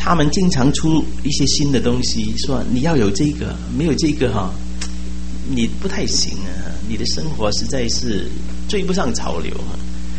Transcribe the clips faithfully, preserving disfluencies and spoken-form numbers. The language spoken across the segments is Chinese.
他们经常出一些新的东西，说你要有这个，没有这个哈，你不太行啊，你的生活实在是追不上潮流啊。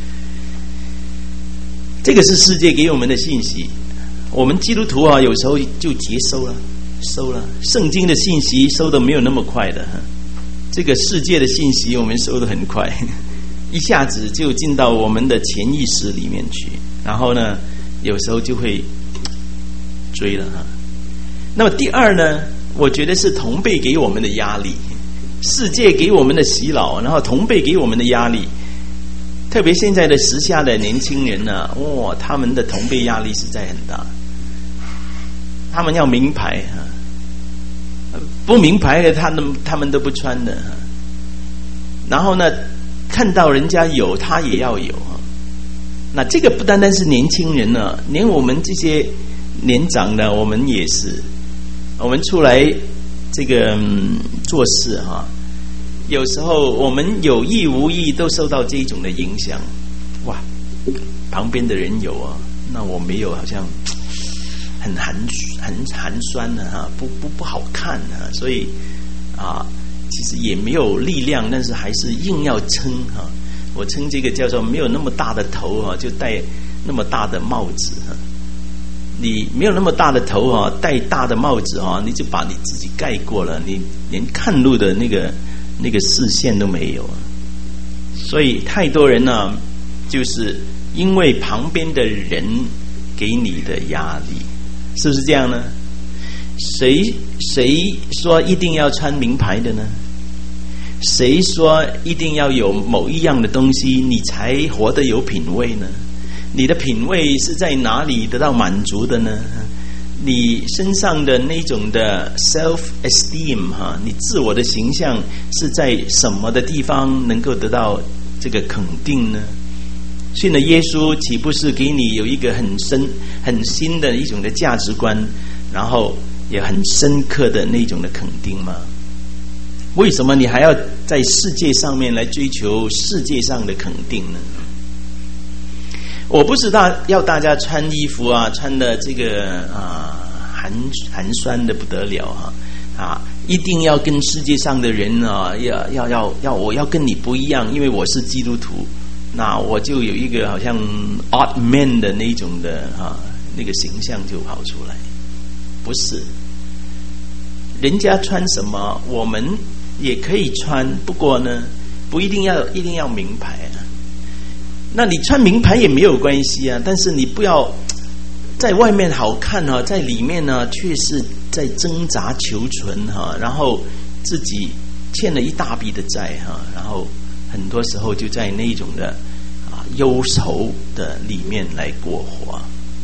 这个是世界给我们的信息，我们基督徒啊，有时候就接收了，收了圣经的信息，收的没有那么快的。这个世界的信息我们收的很快，一下子就进到我们的潜意识里面去，然后呢，有时候就会追了哈。那么第二呢，我觉得是同辈给我们的压力，世界给我们的洗脑，然后同辈给我们的压力。特别现在的时下的年轻人呢、啊，哇，他们的同辈压力实在很大，他们要名牌啊，不名牌的他们他们都不穿的。然后呢，看到人家有，他也要有啊。那这个不单单是年轻人呢、啊，连我们这些年长的，我们也是，我们出来这个、嗯、做事哈、啊。有时候我们有意无意都受到这一种的影响，哇，旁边的人有啊，那我没有，好像很寒很寒酸的、啊、哈，不不不好看啊，所以啊，其实也没有力量，但是还是硬要撑哈、啊。我称这个叫做没有那么大的头啊，就戴那么大的帽子啊。你没有那么大的头啊，戴大的帽子啊，你就把你自己盖过了，你连看路的那个。那个视线都没有啊，所以太多人呢，就是因为旁边的人给你的压力，是不是这样呢？谁谁说一定要穿名牌的呢？谁说一定要有某一样的东西你才活得有品味呢？你的品味是在哪里得到满足的呢？你身上的那种的 self esteem 哈，你自我的形象是在什么的地方能够得到这个肯定呢？所以呢，耶稣岂不是给你有一个很深、很新的一种的价值观，然后也很深刻的那种的肯定吗？为什么你还要在世界上面来追求世界上的肯定呢？我不是大要大家穿衣服啊，穿的这个啊寒寒酸的不得了哈啊，一定要跟世界上的人啊，要要要要我要跟你不一样，因为我是基督徒，那我就有一个好像 odd man 的那种的啊那个形象就跑出来。不是，人家穿什么我们也可以穿，不过呢，不一定要一定要名牌啊。那你穿名牌也没有关系啊，但是你不要在外面好看啊，在里面呢却是在挣扎求存哈，然后自己欠了一大笔的债哈，然后很多时候就在那种的啊忧愁的里面来过活。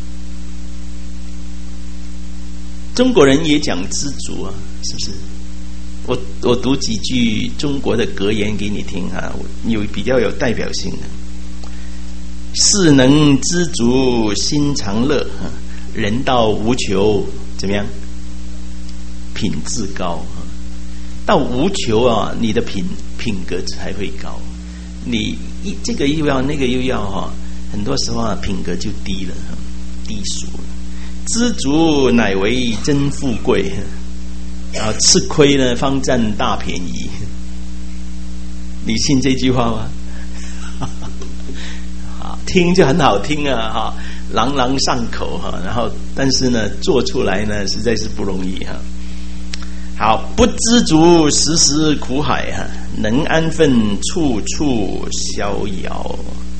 中国人也讲知足啊，是不是？我我读几句中国的格言给你听啊，有比较有代表性的。事能知足心常乐，人到无求怎么样？品质高。到无求啊，你的品品格才会高。你一这个又要那个又要哈，很多时候啊品格就低了，低俗了。知足乃为真富贵，啊，吃亏呢方占大便宜。你信这句话吗？听就很好听啊，哈，朗朗上口哈，然后但是呢，做出来呢，实在是不容易哈。好，不知足时时苦海哈，能安分处处逍遥。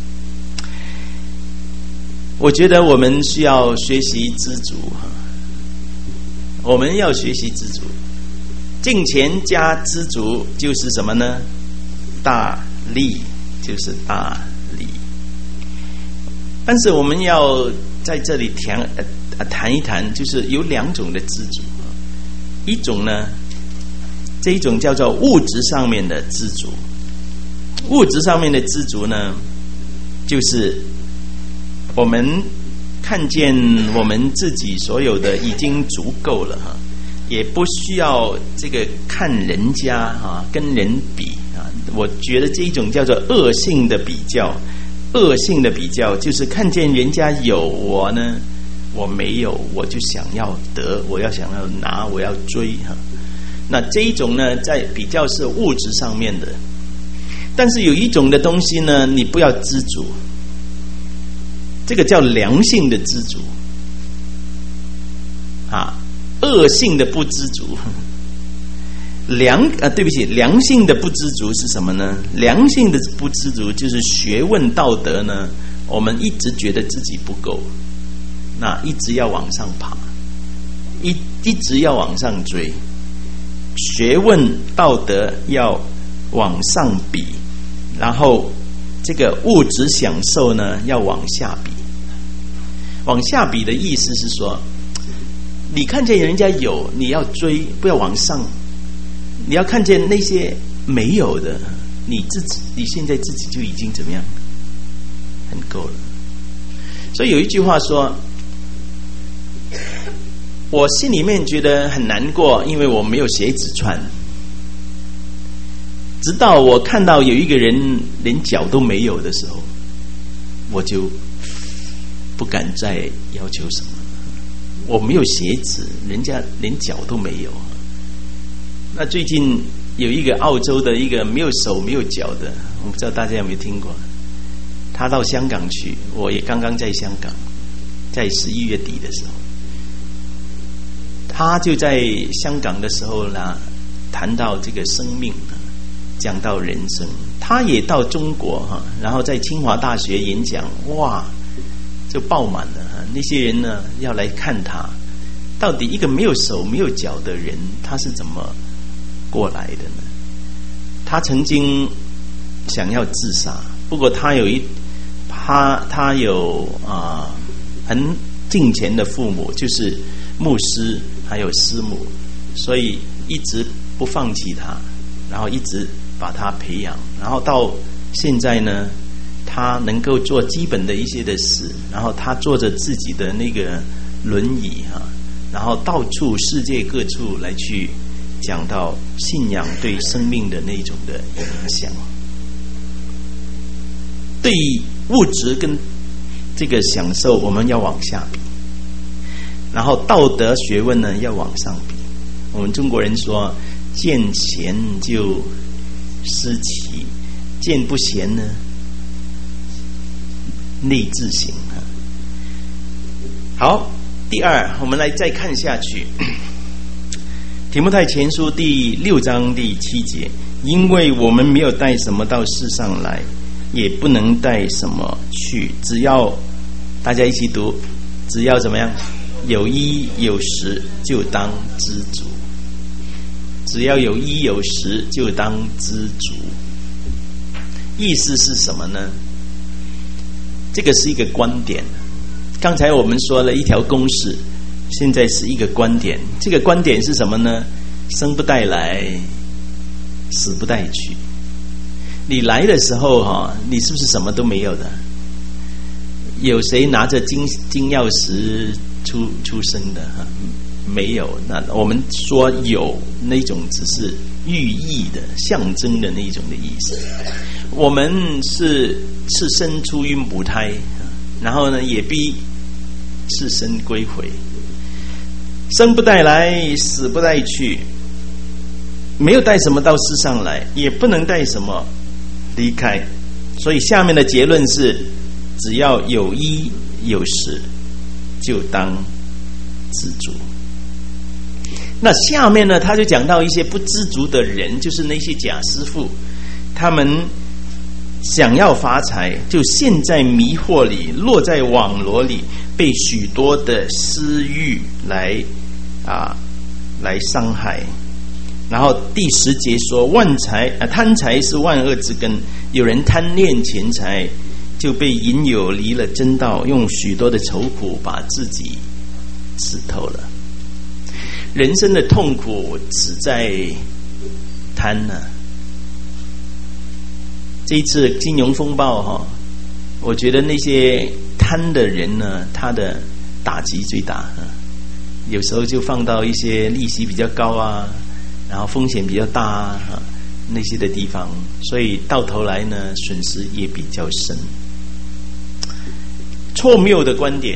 我觉得我们需要学习知足哈，我们要学习知足。敬虔加知足就是什么呢？大利，就是大利。但是我们要在这里谈呃谈一谈，就是有两种的知足，一种呢，这一种叫做物质上面的知足。物质上面的知足呢，就是我们看见我们自己所有的已经足够了哈，也不需要这个看人家哈，跟人比啊。我觉得这一种叫做恶性的比较。恶性的比较就是看见人家有，我呢我没有，我就想要得，我要想要拿，我要追哈。那这一种呢，在比较是物质上面的，但是有一种的东西呢，你不要知足，这个叫良性的知足啊，恶性的不知足。良啊，对不起，良性的不知足是什么呢？良性的不知足就是学问道德呢，我们一直觉得自己不够，那一直要往上爬，一一直要往上追，学问道德要往上比，然后这个物质享受呢要往下比。往下比的意思是说，你看见人家有，你要追，不要往上。你要看见那些没有的，你自己你现在自己就已经怎么样，很够了。所以有一句话说，我心里面觉得很难过，因为我没有鞋子穿，直到我看到有一个人连脚都没有的时候，我就不敢再要求什么。我没有鞋子，人家连脚都没有。那最近有一个澳洲的一个没有手没有脚的，我不知道大家有没有听过，他到香港去，我也刚刚在香港，在十一月底的时候，他就在香港的时候呢，谈到这个生命，讲到人生。他也到中国哈，然后在清华大学演讲，哇，就爆满了，那些人呢要来看他，到底一个没有手没有脚的人，他是怎么过来的呢？他曾经想要自杀，不过他有一他他有啊、呃、很敬虔的父母，就是牧师还有师母，所以一直不放弃他，然后一直把他培养，然后到现在呢，他能够做基本的一些的事，然后他坐着自己的那个轮椅哈、啊，然后到处世界各处来去讲到信仰对生命的那种的影响。对物质跟这个享受我们要往下比，然后道德学问呢要往上比。我们中国人说见贤就思齐，见不贤呢内自省。好，第二我们来再看下去，提摩太前书第六章第七节，因为我们没有带什么到世上来，也不能带什么去，只要大家一起读，只要怎么样，有衣有食就当知足。只要有衣有食就当知足。意思是什么呢？这个是一个观点。刚才我们说了一条公式，现在是一个观点。这个观点是什么呢？生不带来，死不带去。你来的时候哈，你是不是什么都没有的？有谁拿着金金钥匙出出生的哈？没有。那我们说有那种只是寓意的、象征的那种的意思。我们是赤身出于母胎，然后呢也必赤身归回。生不带来，死不带去，没有带什么到世上来，也不能带什么离开。所以下面的结论是，只要有衣有食就当知足。那下面呢，他就讲到一些不知足的人，就是那些假师傅，他们想要发财，就陷在迷惑里，落在网罗里，被许多的私欲来啊来伤害。然后第十节说，万财啊贪财是万恶之根，有人贪恋钱财，就被引诱离了真道，用许多的愁苦把自己刺透了。人生的痛苦只在贪呢、啊。这一次金融风暴哈、哦，我觉得那些贪的人呢，他的打击最大。有时候就放到一些利息比较高啊，然后风险比较大啊那些的地方，所以到头来呢，损失也比较深。错谬的观点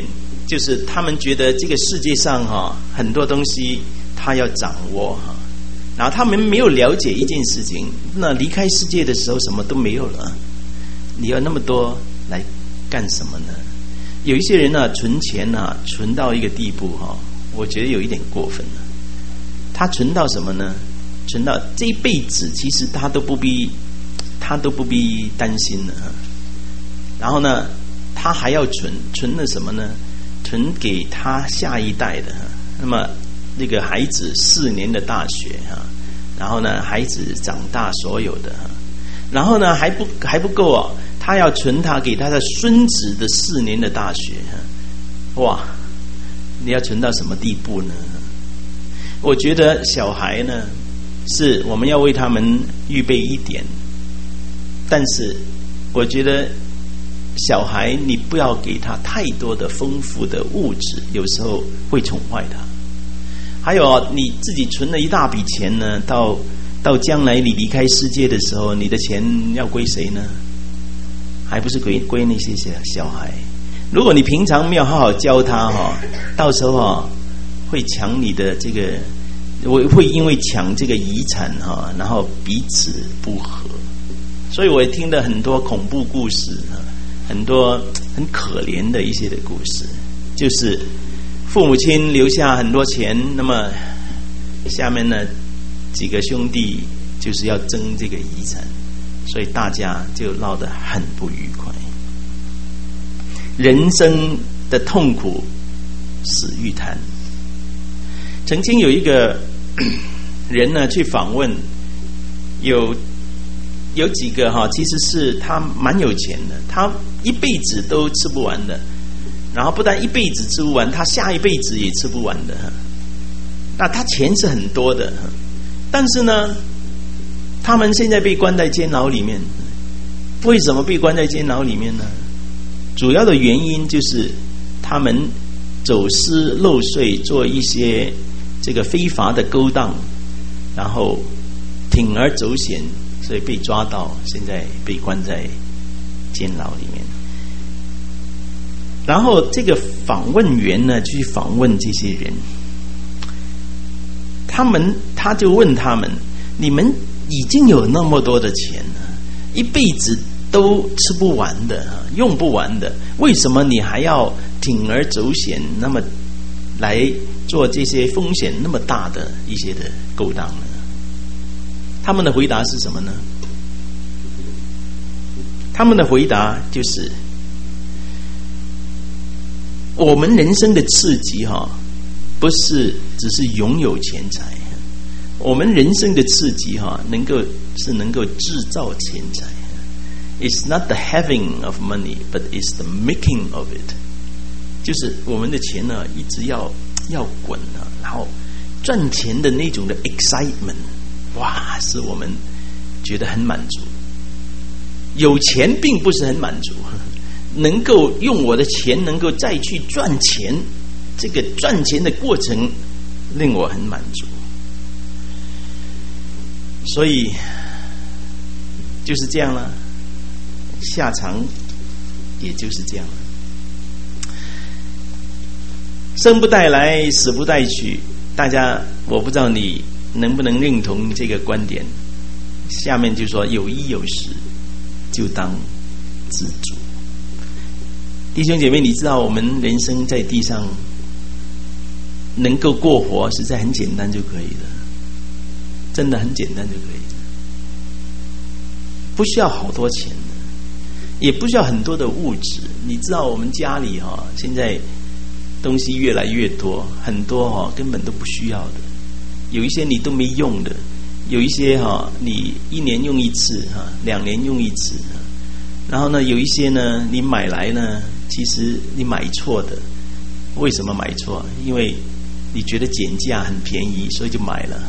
就是他们觉得这个世界上哈很多东西他要掌握哈，然后他们没有了解一件事情，那离开世界的时候什么都没有了，你要那么多来干什么呢？有一些人呢、啊，存钱呢、啊，存到一个地步哈，我觉得有一点过分了。他存到什么呢？存到这一辈子其实他都不必，他都不必担心了。然后呢，他还要存，存了什么呢？存给他下一代的。那么那个孩子四年的大学哈，然后呢，孩子长大所有的，然后呢还不还不够哦，他要存他给他的孙子的四年的大学。哇，你要存到什么地步呢？我觉得小孩呢，是我们要为他们预备一点，但是我觉得小孩你不要给他太多的丰富的物质，有时候会宠坏他。还有你自己存了一大笔钱呢，到到将来你离开世界的时候，你的钱要归谁呢？还不是归归那些小小孩。如果你平常没有好好教他哈，到时候哈会抢你的这个，会会因为抢这个遗产哈，然后彼此不和。所以我也听了很多恐怖故事，很多很可怜的一些的故事，就是父母亲留下很多钱，那么下面呢几个兄弟就是要争这个遗产，所以大家就闹得很不愉快。人生的痛苦死欲谈。曾经有一个人呢去访问，有有几个哈，其实是他蛮有钱的，他一辈子都吃不完的，然后不但一辈子吃不完，他下一辈子也吃不完的。那他钱是很多的，但是呢，他们现在被关在监牢里面。为什么被关在监牢里面呢？主要的原因就是他们走私漏税，做一些这个非法的勾当，然后铤而走险，所以被抓到，现在被关在监牢里面。然后这个访问员呢去访问这些人，他们他就问他们：你们已经有那么多的钱了，一辈子都吃不完的，用不完的，为什么你还要铤而走险，那么来做这些风险那么大的一些的勾当呢？他们的回答是什么呢？他们的回答就是：我们人生的刺激哈，不是只是拥有钱财，我们人生的刺激哈，能够是能够制造钱财。It's not the having of money, but it's the making of it. 就是我们的钱呢，一直要要滚啊，然后赚钱的那种的 excitement， 哇，使我们觉得很满足。有钱并不是很满足，能够用我的钱能够再去赚钱，这个赚钱的过程令我很满足。所以就是这样了，下场也就是这样了。生不带来，死不带去。大家，我不知道你能不能认同这个观点。下面就说有衣有食，就当知足。弟兄姐妹，你知道我们人生在地上能够过活，实在很简单就可以了，真的很简单就可以了，不需要好多钱的，也不需要很多的物质。你知道我们家里哈、哦，现在东西越来越多，很多哈、哦、根本都不需要的，有一些你都没用的，有一些哈、哦、你一年用一次哈，两年用一次，然后呢有一些呢你买来呢，其实你买错的。为什么买错？因为你觉得减价很便宜，所以就买了。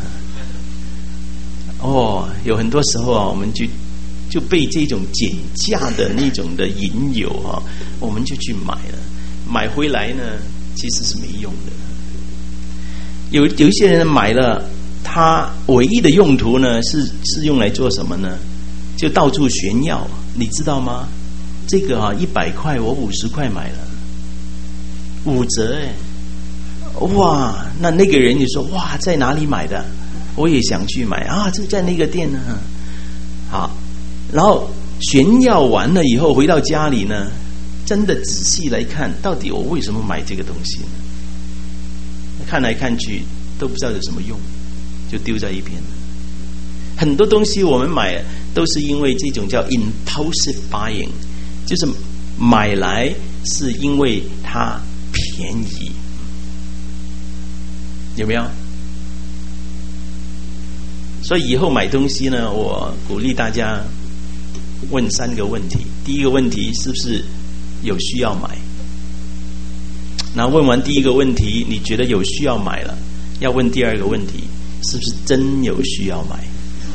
哦，有很多时候啊，我们就就被这种减价的那种的引诱啊，我们就去买了，买回来呢其实是没用的。有有一些人买了，他唯一的用途呢是是用来做什么呢？就到处炫耀，你知道吗？这个啊一百块我五十块买了， 五折哎，哇！那那个人就说哇，在哪里买的？我也想去买啊，就在那个店呢。好，然后炫耀完了以后，回到家里呢，真的仔细来看，到底我为什么买这个东西呢？看来看去都不知道有什么用，就丢在一边了。很多东西我们买都是因为这种叫 impulsive buying， 就是买来是因为它便宜，有没有？所以以后买东西呢，我鼓励大家问三个问题。第一个问题，是不是有需要买？那问完第一个问题，你觉得有需要买了，要问第二个问题，是不是真有需要买？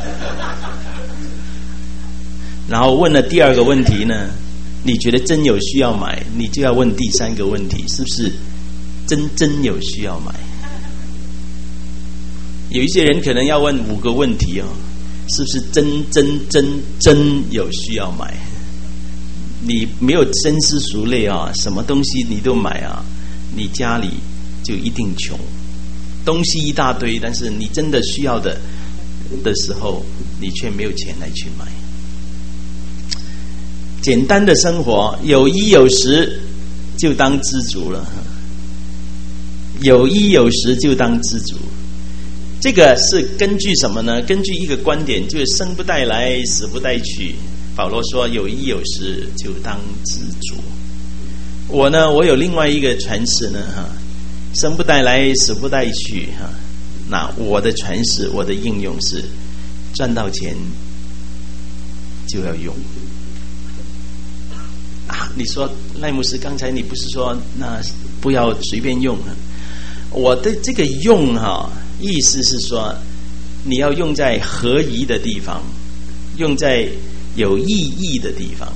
然后问了第二个问题呢，你觉得真有需要买，你就要问第三个问题，是不是真真有需要买？有一些人可能要问五个问题哦，是不是真真真真有需要买？你没有深思熟虑啊，什么东西你都买啊，你家里就一定穷。东西一大堆，但是你真的需要的的时候，你却没有钱来去买。简单的生活，有衣有食就当知足了。有衣有食就当知足。这个是根据什么呢？根据一个观点，就是生不带来，死不带去。保罗说有衣有食就当知足。我呢，我有另外一个诠释呢，哈，生不带来，死不带去，哈。那我的诠释，我的应用是，赚到钱就要用。啊，你说赖牧师，刚才你不是说那不要随便用？我的这个用哈，意思是说，你要用在合宜的地方，用在有意义的地方。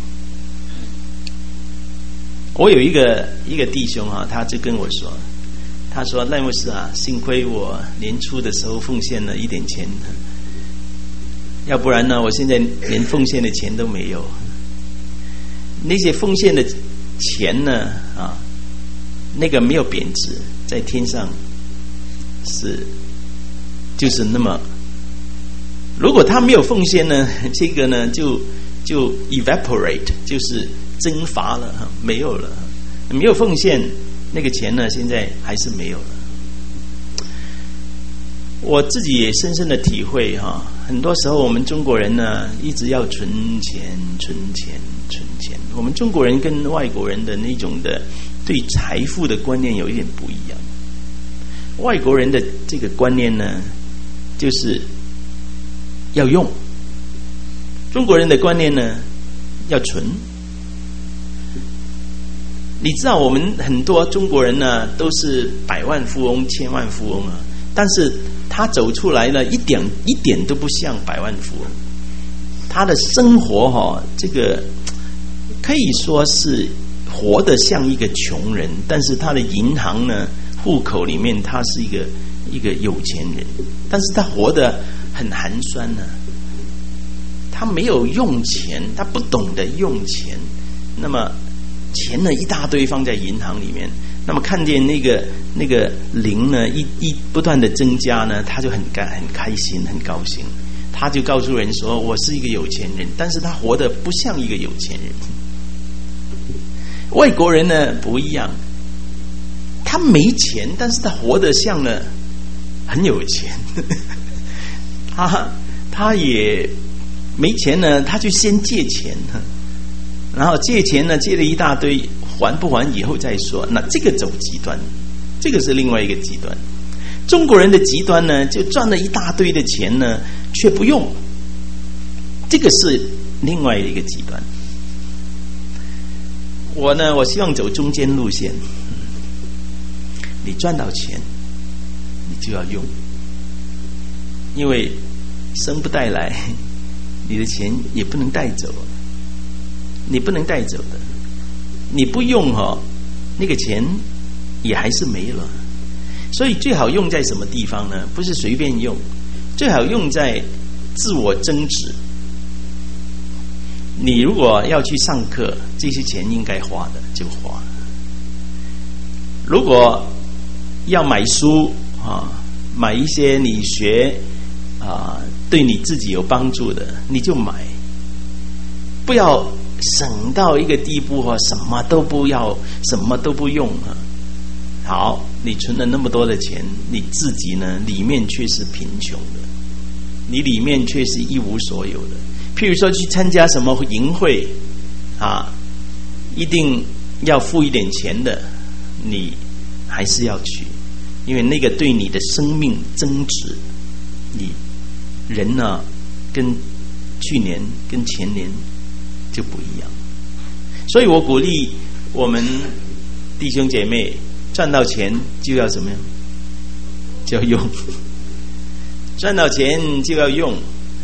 我有一个一个弟兄啊，他就跟我说，他说赖牧师啊，幸亏我年初的时候奉献了一点钱，要不然呢，我现在连奉献的钱都没有。那些奉献的钱呢，啊，那个没有贬值，在天上是就是那么。如果他没有奉献呢，这个呢就就 evaporate， 就是蒸发了，没有了。没有奉献，那个钱呢，现在还是没有了。我自己也深深的体会哈，很多时候我们中国人呢，一直要存钱、存钱、存钱。我们中国人跟外国人的那种的对财富的观念有一点不一样。外国人的这个观念呢，就是要用；中国人的观念呢，要存。你知道我们很多中国人呢，都是百万富翁、千万富翁啊，但是他走出来了，一点一点都不像百万富翁。他的生活哈、哦，这个可以说是活得像一个穷人，但是他的银行呢，户口里面他是一个一个有钱人，但是他活得很寒酸呢、啊。他没有用钱，他不懂得用钱，那么钱呢一大堆放在银行里面，那么看见那个那个零呢一一不断的增加呢，他就很干很开心很高兴，他就告诉人说我是一个有钱人，但是他活得不像一个有钱人。外国人呢不一样，他没钱，但是他活得像呢很有钱。他他也没钱呢，他就先借钱，然后借钱呢借了一大堆，还不还以后再说。那这个走极端，这个是另外一个极端。中国人的极端呢，就赚了一大堆的钱呢，却不用，这个是另外一个极端。我呢，我希望走中间路线。你赚到钱，你就要用，因为生不带来，你的钱也不能带走，你不能带走的。你不用哦，那个钱也还是没了。所以最好用在什么地方呢？不是随便用，最好用在自我增值。你如果要去上课，这些钱应该花的就花。 如果要买书啊，买一些你学啊对你自己有帮助的，你就买，不要省到一个地步啊，什么都不要，什么都不用啊。好，你存了那么多的钱，你自己呢里面却是贫穷的，你里面却是一无所有的。譬如说去参加什么营会啊，一定要付一点钱的，你还是要去，因为那个对你的生命增值。你人呢跟去年跟前年就不一样。所以我鼓励我们弟兄姐妹，赚到钱就要怎么样？就要用。赚到钱就要用，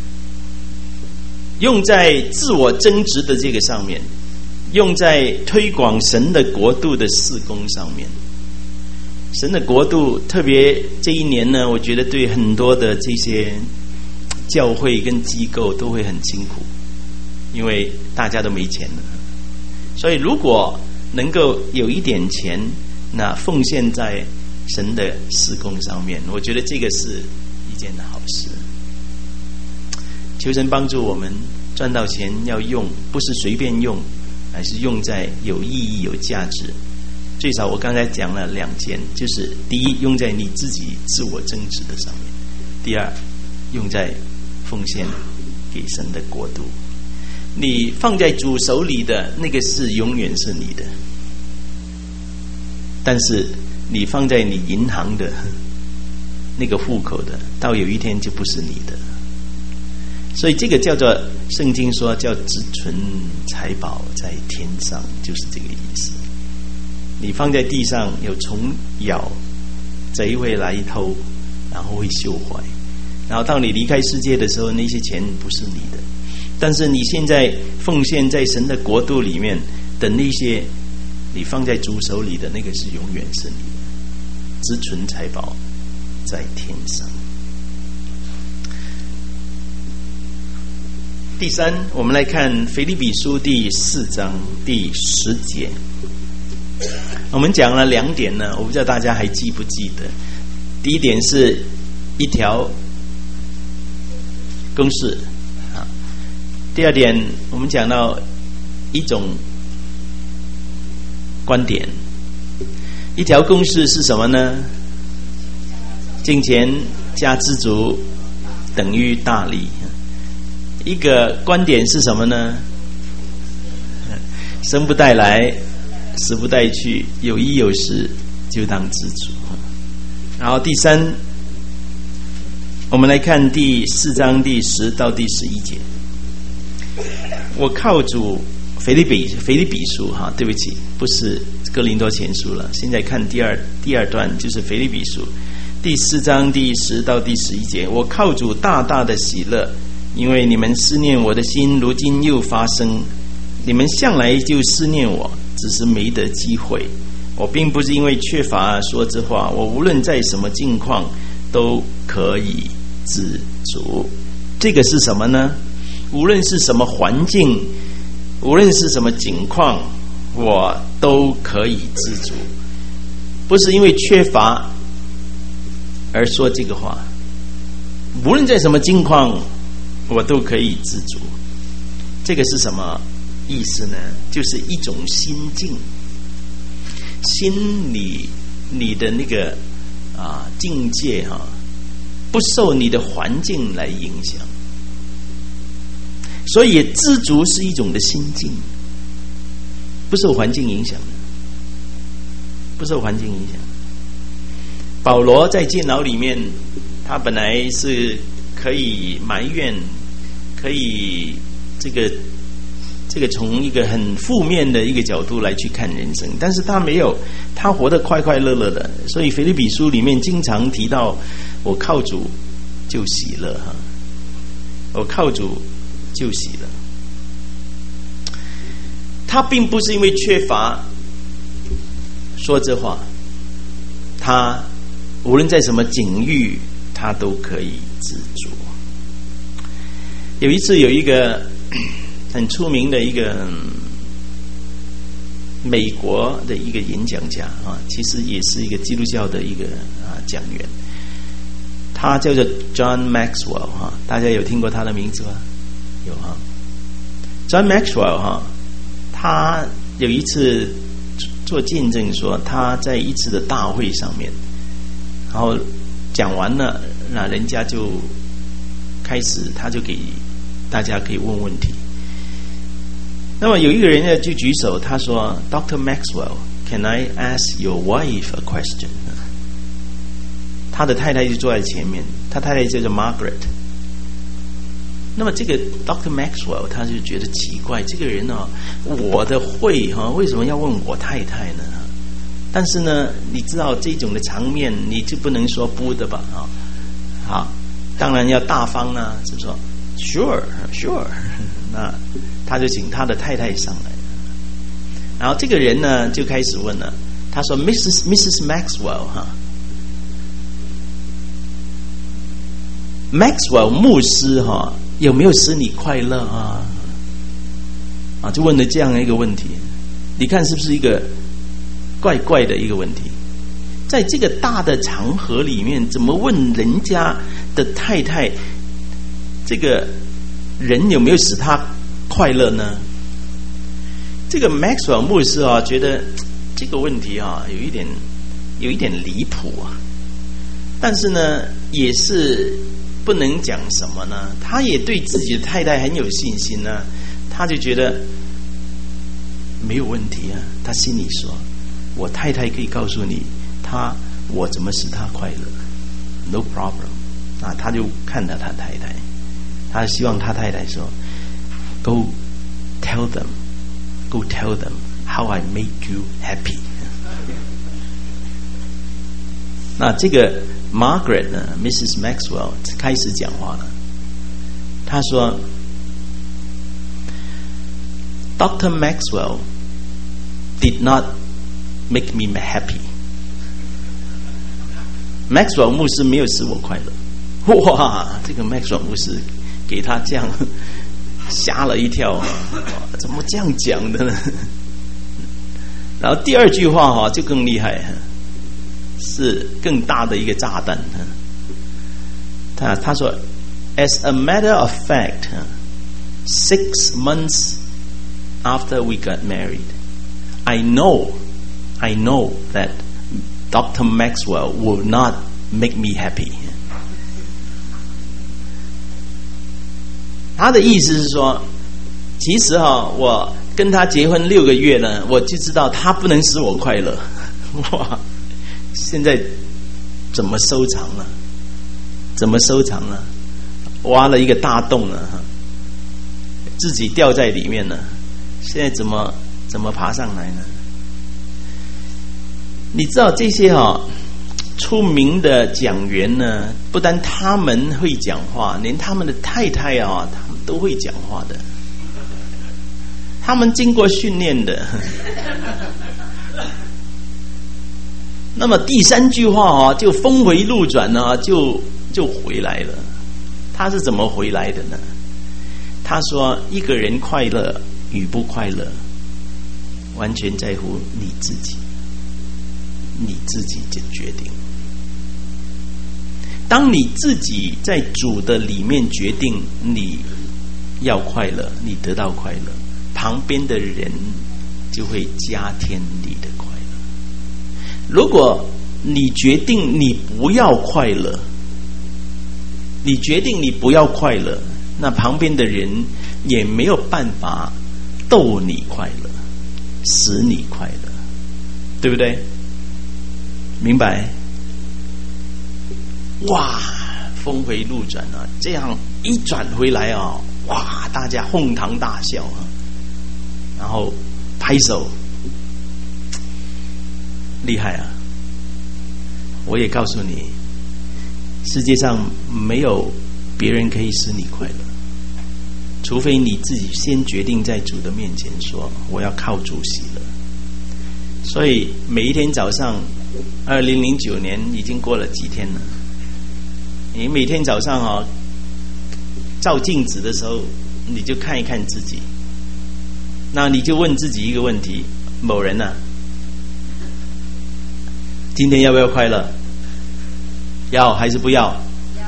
用在自我增值的这个上面，用在推广神的国度的事工上面。神的国度，特别这一年呢，我觉得对很多的这些教会跟机构都会很辛苦，因为大家都没钱了。所以如果能够有一点钱，那奉献在神的事工上面，我觉得这个是一件好事。求神帮助我们赚到钱要用，不是随便用，还是用在有意义有价值。最少我刚才讲了两件，就是第一，用在你自己自我增值的上面；第二，用在奉献给神的国度。你放在主手里的那个是永远是你的，但是你放在你银行的那个户口的，到有一天就不是你的。所以这个叫做圣经说叫只存财宝在天上，就是这个意思。你放在地上，有虫咬，贼会来偷，然后会朽坏，然后当你离开世界的时候，那些钱不是你的。但是你现在奉献在神的国度里面的那些，你放在主手里的那个是永远是你的，只存财宝在天上。第三，我们来看腓立比书第四章第十节。我们讲了两点呢，我不知道大家还记不记得。第一点是一条公式啊，第二点我们讲到一种观点。一条公式是什么呢？金钱加知足等于大利。一个观点是什么呢？生不带来，死不带去，有衣有食就当知足。然后第三，我们来看第四章第十到第十一节。我靠主，腓立比腓立比书哈，对不起，不是哥林多前书了。现在看第二第二段，就是腓立比书第四章第十到第十一节。我靠主大大的喜乐，因为你们思念我的心，如今又发生。你们向来就思念我，只是没得机会。我并不是因为缺乏说这话，我无论在什么境况都可以知足。这个是什么呢？无论是什么环境，无论是什么境况，我都可以知足。不是因为缺乏而说这个话，无论在什么境况我都可以知足。这个是什么意思呢？就是一种心境，心里你的那个啊境界哈、啊，不受你的环境来影响，所以知足是一种的心境，不受环境影响的，不受环境影响。保罗在监牢里面，他本来是可以埋怨，可以这个这个从一个很负面的一个角度来去看人生，但是他没有，他活得快快乐乐的。所以腓立比书里面经常提到，我靠主就喜乐哈，我靠主就喜乐。他并不是因为缺乏说这话，他无论在什么境遇，他都可以知足。有一次有一个很出名的一个美国的一个演讲家啊，其实也是一个基督教的一个啊讲员，他叫做 John Maxwell 哈，大家有听过他的名字吗？有哈。John Maxwell 哈，他有一次做见证说，他在一次的大会上面，然后讲完了，那人家就开始，他就给大家可以问问题。那么有一个人呢就举手，他说 Doctor Maxwell, can I ask your wife a question? 他的太太就坐在前面，他太太叫做 Margaret。那么这个 Doctor Maxwell 他就觉得奇怪，这个人呢、哦，我的会哈、哦、为什么要问我太太呢？但是呢，你知道这种的场面，你就不能说不的吧？啊、哦，好，当然要大方啊，就说 Sure, Sure。那他就请他的太太上来，然后这个人呢就开始问了，他说 Missus Missus Maxwell 哈 ，Maxwell 牧师哈有没有使你快乐啊？啊，就问了这样一个问题，你看是不是一个怪怪的一个问题？在这个大的场合里面，怎么问人家的太太这个？人有没有使他快乐呢？这个 Maxwell 牧师啊，觉得这个问题啊，有一点有一点离谱啊。但是呢，也是不能讲什么呢？他也对自己的太太很有信心呢，他就觉得没有问题啊。他心里说：“我太太可以告诉你，他我怎么使他快乐 ，no problem。”啊，他就看到他太太。他希望他太太说 ，Go tell them, go tell them how I make you happy。那这个 Margaret 呢 ，Missus Maxwell 开始讲话了。他说 ，Doctor Maxwell did not make me happy。Maxwell 牧师没有使我快乐。哇，这个 Maxwell 牧师。给他这样吓了一跳啊！怎么这样讲的呢？然后第二句话哈就更厉害，是更大的一个炸弹。他他说 ，As a matter of fact, six months after we got married, I know, I know that Doctor Maxwell will not make me happy。他的意思是说，其实哈、哦，我跟他结婚六个月呢，我就知道他不能使我快乐。哇，现在怎么收场了？怎么收场了？挖了一个大洞了，自己掉在里面了。现在怎么怎么爬上来呢？你知道这些哈、哦？出名的讲员呢，不但他们会讲话，连他们的太太啊，他们都会讲话的。他们经过训练的。那么第三句话啊，就峰回路转呢，就就回来了。他是怎么回来的呢？他说：“一个人快乐与不快乐，完全在乎你自己，你自己的决定。”当你自己在主的里面决定你要快乐，你得到快乐，旁边的人就会加添你的快乐。如果你决定你不要快乐，你决定你不要快乐，那旁边的人也没有办法逗你快乐，使你快乐，对不对？明白？哇，峰回路转啊！这样一转回来啊，哇，大家哄堂大笑啊，然后拍手，厉害啊！我也告诉你，世界上没有别人可以使你快乐，除非你自己先决定在主的面前说我要靠主喜乐。所以每一天早上，二零零九年已经过了几天了。你每天早上啊，照镜子的时候，你就看一看自己，那你就问自己一个问题： 某人啊，今天要不要快乐？要还是不要？ 要。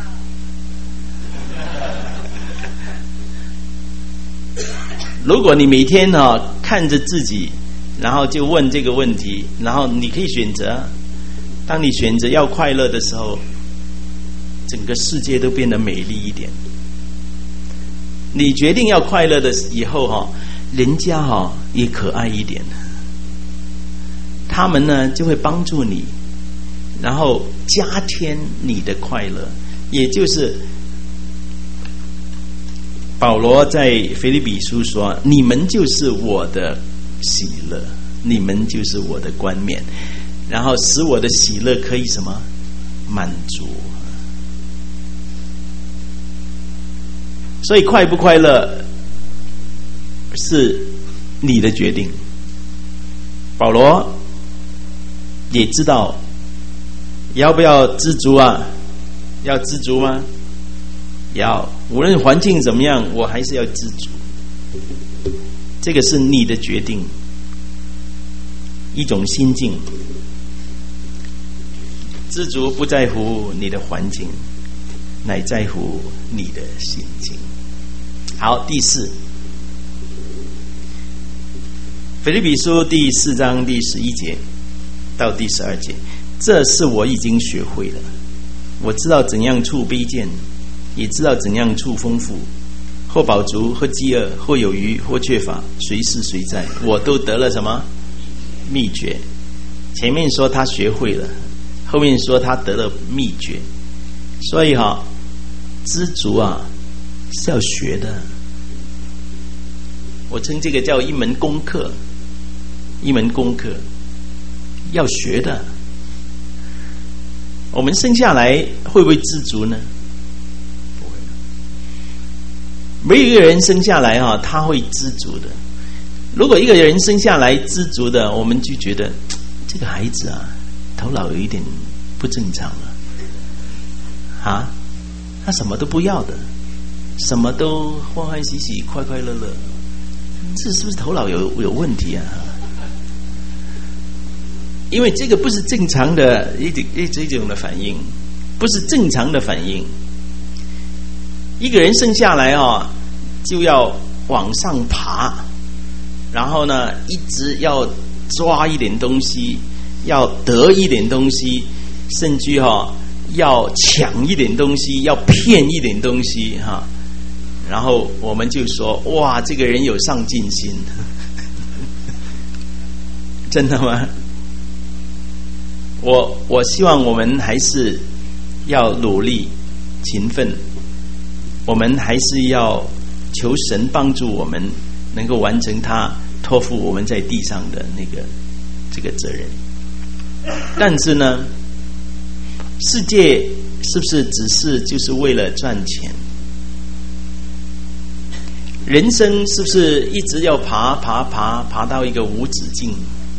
如果你每天啊看着自己，然后就问这个问题，然后你可以选择，当你选择要快乐的时候，整个世界都变得美丽一点。你决定要快乐的以后哈，人家哈也可爱一点，他们呢就会帮助你，然后加添你的快乐。也就是保罗在腓立比书说，你们就是我的喜乐，你们就是我的冠冕，然后使我的喜乐可以什么满足。所以快不快乐是你的决定。保罗也知道要不要知足啊？要知足吗？要，无论环境怎么样，我还是要知足。这个是你的决定，一种心境。知足不在乎你的环境，乃在乎你的心境。好，第四，腓立比书第四章第十一节到第十二节，这是我已经学会了，我知道怎样处卑贱，也知道怎样处丰富，或饱足，或饥饿，或有余，或缺乏，随是随在，我都得了什么秘诀？前面说他学会了，后面说他得了秘诀。所以哈，知足啊是要学的。我称这个叫一门功课，一门功课要学的。我们生下来会不会知足呢？不会。没有一个人生下来啊，他会知足的。如果一个人生下来知足的，我们就觉得这个孩子啊，头脑有一点不正常了。啊，他什么都不要的，什么都欢欢喜喜、快快乐乐，这是不是头脑有有问题啊？因为这个不是正常的一种一这种的反应，不是正常的反应。一个人生下来啊，就要往上爬，然后呢，一直要抓一点东西，要得一点东西，甚至哈、啊、要抢一点东西，要骗一点东西哈、啊。然后我们就说，哇，这个人有上进心。真的吗？我我希望我们还是要努力勤奋，我们还是要求神帮助我们能够完成他托付我们在地上的那个这个责任。但是呢，世界是不是只是就是为了赚钱？人生是不是一直要爬爬爬爬到一个无止境？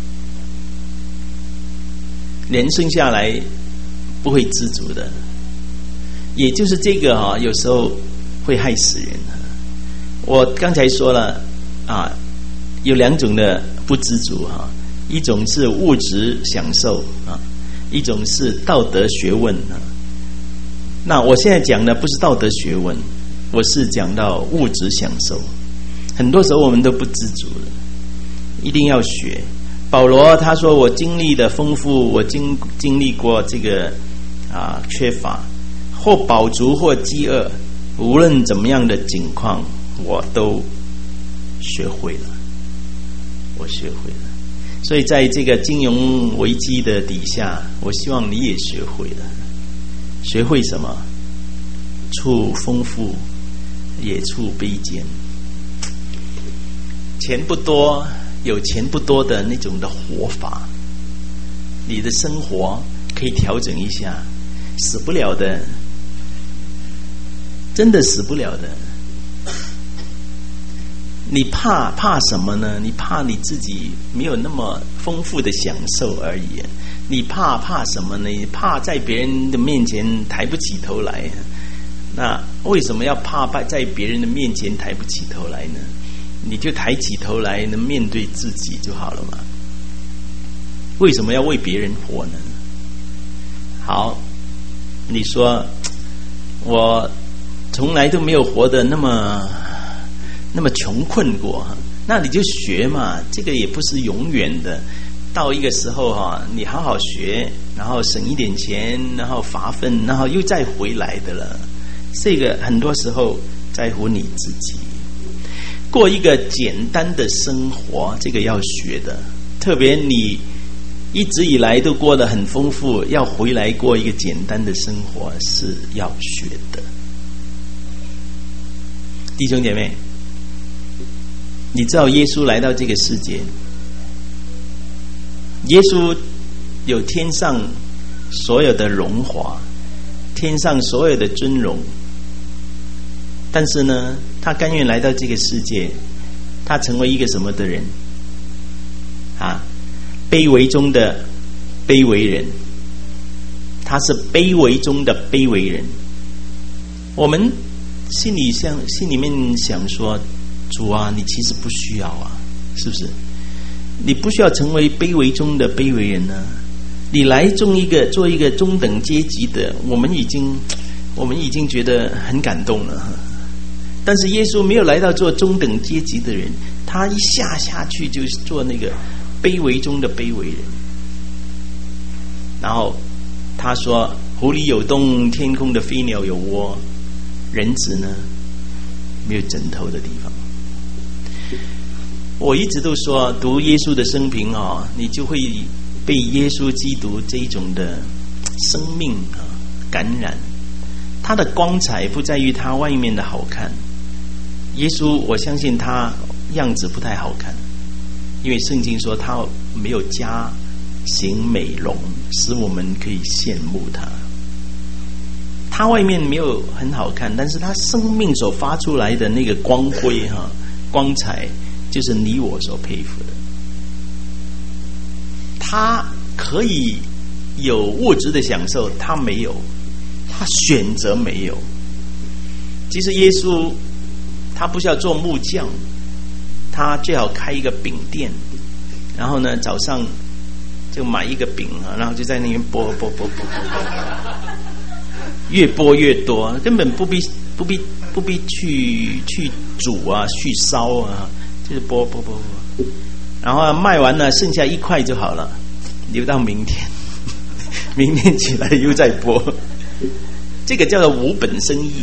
人生下来不会知足的，也就是这个哈、啊，有时候会害死人。我刚才说了啊，有两种的不知足哈、啊，一种是物质享受啊，一种是道德学问啊。那我现在讲的不是道德学问，我是讲到物质享受。很多时候我们都不知足了，一定要学。保罗他说，我经历的丰富，我经经历过这个啊缺乏，或饱足或饥饿，无论怎么样的境况，我都学会了，我学会了。所以在这个金融危机的底下，我希望你也学会了。学会什么？处丰富，也处卑贱。钱不多，有钱不多的那种的活法，你的生活可以调整一下，死不了的，真的死不了的。你怕怕什么呢？你怕你自己没有那么丰富的享受而已。你怕怕什么呢？你怕在别人的面前抬不起头来。那为什么要怕在别人的面前抬不起头来呢？你就抬起头来，能面对自己就好了嘛。 为什么要为别人活呢？好，你说我从来都没有活得那么那么穷困过，那你就学嘛，这个也不是永远的。到一个时候哈，你好好学，然后省一点钱，然后发奋，然后又再回来的了。这个很多时候在乎你自己，过一个简单的生活，这个要学的。特别你一直以来都过得很丰富，要回来过一个简单的生活是要学的。弟兄姐妹，你知道耶稣来到这个世界，耶稣有天上所有的荣华，天上所有的尊荣，但是呢，他甘愿来到这个世界，他成为一个什么的人啊？卑微中的卑微人，他是卑微中的卑微人。我们心里想，心里面想说，主啊，你其实不需要啊，是不是？你不需要成为卑微中的卑微人呢、啊？你来中一个做一个中等阶级的，我们已经我们已经觉得很感动了。但是耶稣没有来到做中等阶级的人，他一下下去就是做那个卑微中的卑微人。然后他说：“湖里有洞，天空的飞鸟有窝，人子呢，没有枕头的地方。”我一直都说，读耶稣的生平啊，你就会被耶稣基督这一种的生命啊感染。他的光彩不在于他外面的好看，耶稣我相信他样子不太好看，因为圣经说他没有加行美容，使我们可以羡慕他。他外面没有很好看，但是他生命所发出来的那个光辉哈、啊、光彩，就是你我所佩服的。他可以有物质的享受，他没有，他选择没有。其实耶稣他不是要做木匠，他最好开一个饼店，然后呢早上就买一个饼啊，然后就在那边剥剥剥剥剥，越剥越多，根本不必不必不必去去煮啊，去烧啊，就是剥剥剥剥，然后卖完了剩下一块就好了，留到明天，明天起来又再剥，这个叫做无本生意。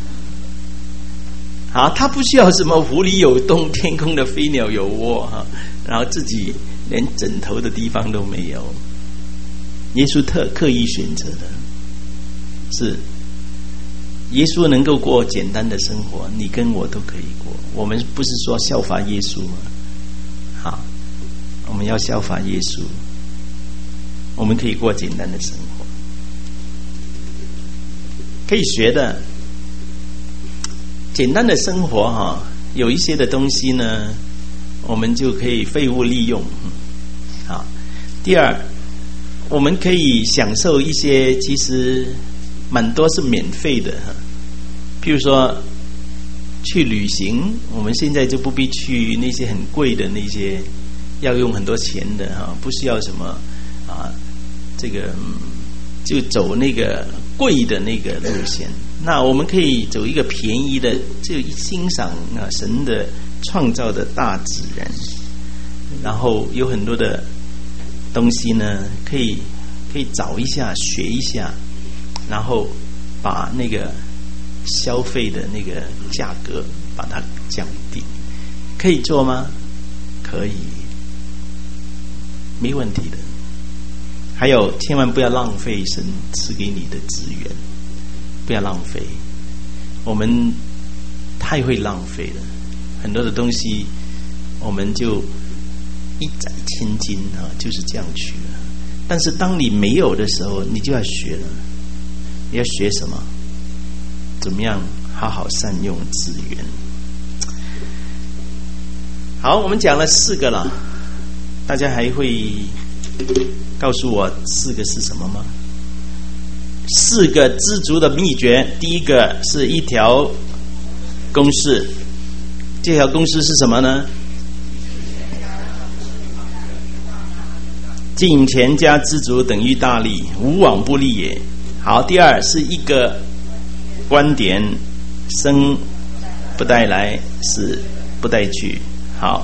好，他不需要什么湖里有洞，天空的飞鸟有窝哈，然后自己连枕头的地方都没有。耶稣特刻意选择的是，耶稣能够过简单的生活，你跟我都可以过。我们不是说效法耶稣吗？好，我们要效法耶稣，我们可以过简单的生活，可以学的。简单的生活哈，有一些的东西呢，我们就可以废物利用。好，第二，我们可以享受一些其实蛮多是免费的哈，譬如说去旅行，我们现在就不必去那些很贵的那些要用很多钱的哈，不需要什么啊，这个就走那个贵的那个路线。那我们可以走一个便宜的，就欣赏啊神的创造的大自然，然后有很多的东西呢，可以可以找一下学一下，然后把那个消费的那个价格把它降低，可以做吗？可以，没问题的。还有，千万不要浪费神赐给你的资源。不要浪费，我们太会浪费了，很多的东西我们就一载千金啊，就是这样去了。但是当你没有的时候，你就要学了。你要学什么？怎么样好好善用资源？好，我们讲了四个了，大家还会告诉我四个是什么吗？四个知足的秘诀，第一个是一条公式，这条公式是什么呢？ 敬虔加知足等于大利，无往不利也。好，第二是一个观点，生不带来，死不带去。好，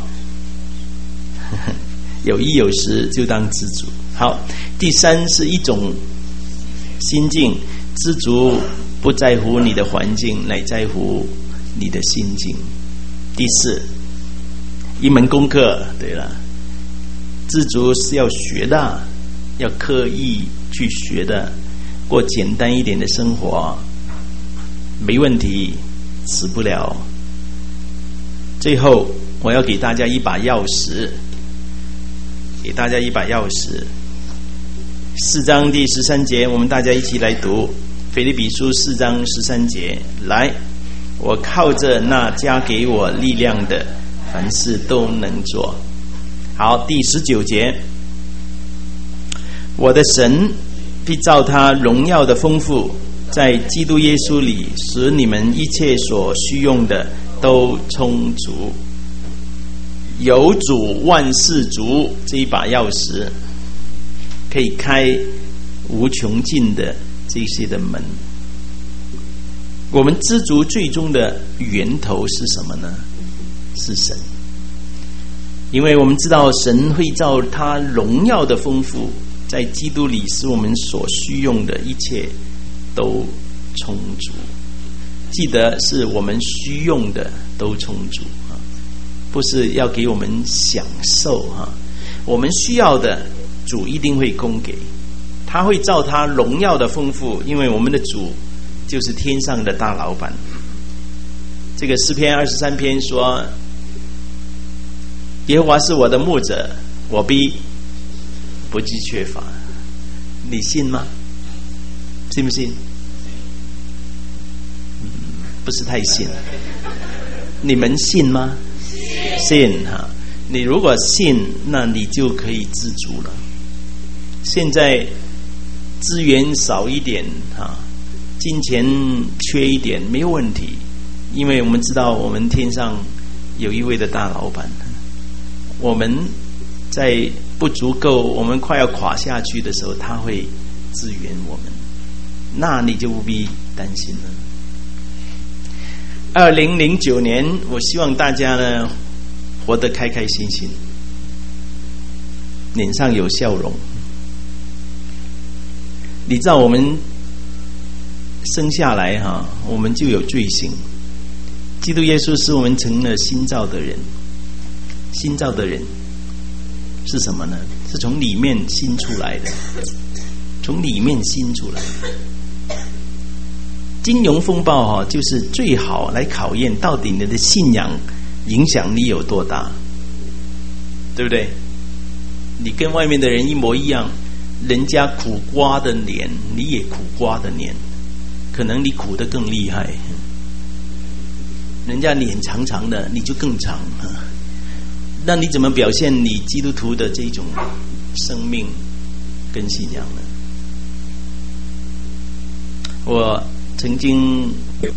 有衣有食就当知足。好，第三是一种心境，知足不在乎你的环境，乃在乎你的心境。第四，一门功课。对了，知足是要学的，要刻意去学的，过简单一点的生活，没问题，死不了。最后，我要给大家一把钥匙，给大家一把钥匙。四章第十三节，我们大家一起来读腓立比书四章十三节。来，我靠着那加给我力量的，凡事都能做。好，第十九节，我的神必照他荣耀的丰富，在基督耶稣里，使你们一切所需用的都充足。有主万事足这一把钥匙，可以开无穷尽的这些的门。我们知足最终的源头是什么呢？是神。因为我们知道神会照他荣耀的丰富，在基督里使我们所需用的一切都充足。记得是我们需用的都充足，不是要给我们享受。我们需要的主一定会供给，他会照他荣耀的丰富，因为我们的主就是天上的大老板。这个诗篇二十三篇说，耶和华是我的牧者，我必不致缺乏。你信吗？信不信？嗯，不是太信。你们信吗？信哈。你如果信，那你就可以知足了。现在资源少一点哈，金钱缺一点没有问题，因为我们知道我们天上有一位的大老板。我们在不足够，我们快要垮下去的时候，他会支援我们，那你就不必担心了。二零零九年，我希望大家呢活得开开心心，脸上有笑容。你知道我们生下来哈，我们就有罪性，基督耶稣使我们成了新造的人。新造的人是什么呢？是从里面新出来的，从里面新出来的。金融风暴哈，就是最好来考验到底你的信仰影响力有多大，对不对？你跟外面的人一模一样，人家苦瓜的脸，你也苦瓜的脸，可能你苦得更厉害。人家脸长长的，你就更长。那你怎么表现你基督徒的这种生命跟信仰呢？我曾经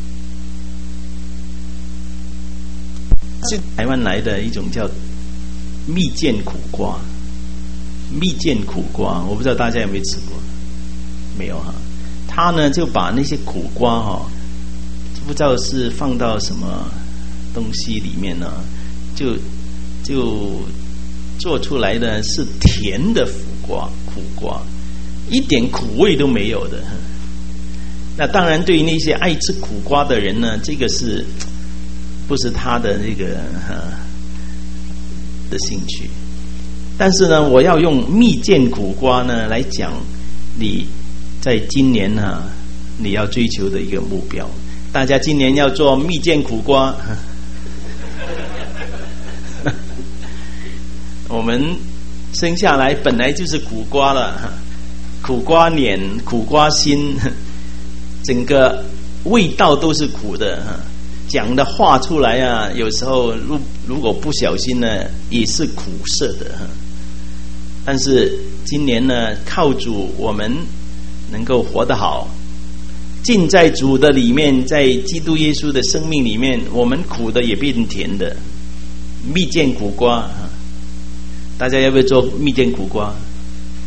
是台湾来的一种叫蜜饯苦瓜，蜜饯苦瓜，我不知道大家有没有吃过？没有哈。他呢就把那些苦瓜哈，不知道是放到什么东西里面呢，就就做出来的是甜的苦瓜，苦瓜一点苦味都没有的。那当然，对于那些爱吃苦瓜的人呢，这个是不是他的那个的兴趣？但是呢，我要用蜜饯苦瓜呢来讲你在今年呢、啊、你要追求的一个目标。大家今年要做蜜饯苦瓜。我们生下来本来就是苦瓜了，苦瓜脸、苦瓜心，整个味道都是苦的。讲的话出来啊，有时候如如果不小心呢，也是苦涩的。但是今年呢，靠主我们能够活得好，浸在主的里面，在基督耶稣的生命里面，我们苦的也变甜的。蜜饯苦瓜，大家要不要做蜜饯苦瓜？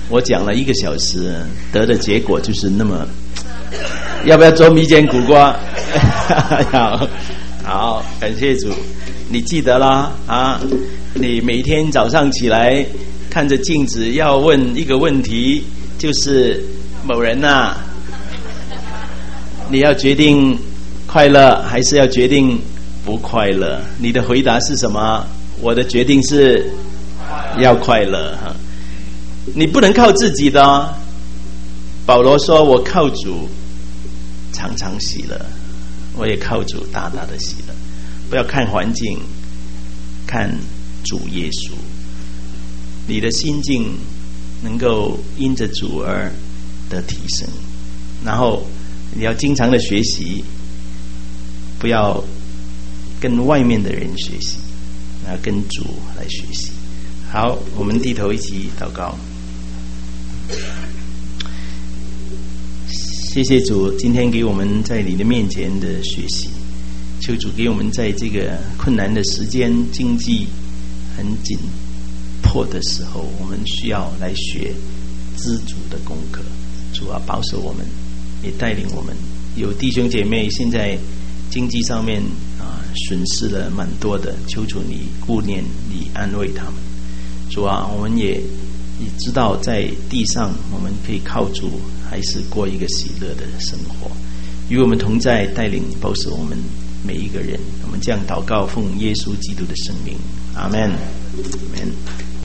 我讲了一个小时，得的结果就是那么。要不要做蜜饯苦瓜？好，好，感谢主。你记得啦啊！你每天早上起来看着镜子，要问一个问题，就是某人啊，你要决定快乐还是要决定不快乐？你的回答是什么？我的决定是要快乐哈。你不能靠自己的哦。保罗说：“我靠主。”常常喜乐，我也靠主大大的喜乐。不要看环境，看主耶稣。你的心境能够因着主而得提升，然后你要经常的学习，不要跟外面的人学习，要跟主来学习。好，我们低头一起祷告。谢谢主，今天给我们在你的面前的学习，求主给我们在这个困难的时间、经济很紧迫的时候，我们需要来学知足的功课。主啊，保守我们，也带领我们。有弟兄姐妹现在经济上面啊损失了蛮多的，求主你顾念，你安慰他们。主啊，我们也也知道在地上我们可以靠主。还是过一个喜乐的生活，与我们同在，带领保守我们每一个人。我们这样祷告，奉耶稣基督的圣名，阿们，阿们。